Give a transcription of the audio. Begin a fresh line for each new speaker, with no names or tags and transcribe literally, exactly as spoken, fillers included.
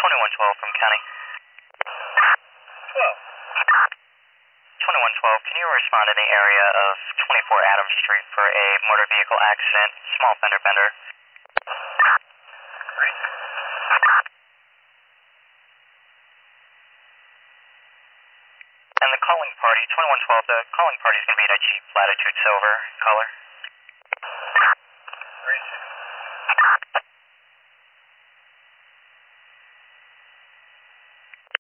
twenty-one twelve from County.
twelve.
twenty-one twelve, can you respond in the area of twenty-four Adams Street for a motor vehicle accident, small fender bender? And the calling party, twenty-one twelve, the calling party is going to be in a Jeep Latitude Silver color.